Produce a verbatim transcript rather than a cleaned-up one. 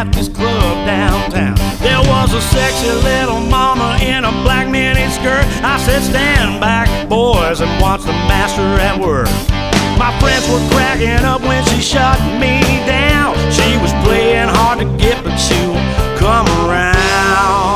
at this club downtown. There was a sexy little mama in a black mini skirt. I said, stand back, boys, and watch the master at work. My friends were cracking up when she shut me down. She was playing hard to get, but she won't come around.